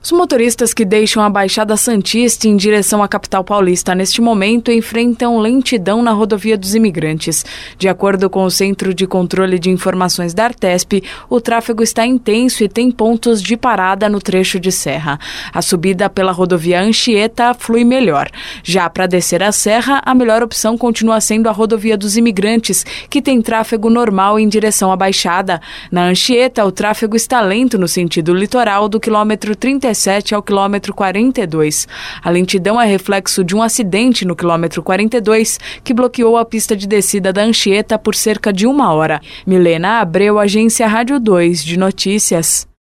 Os motoristas que deixam a Baixada Santista em direção à capital paulista neste momento enfrentam lentidão na rodovia dos Imigrantes. De acordo com o Centro de Controle de Informações da Artesp, o tráfego está intenso e tem pontos de parada no trecho de serra. A subida pela rodovia Anchieta flui melhor. Já para descer a serra, a melhor opção continua sendo a rodovia dos Imigrantes, que tem tráfego normal em direção à Baixada. Na Anchieta, o tráfego está lento no sentido litoral do quilômetro 37 ao quilômetro 42. A lentidão é reflexo de um acidente no quilômetro 42 que bloqueou a pista de descida da Anchieta por cerca de 1 hora. Milena Abreu, Agência Rádio 2 de Notícias.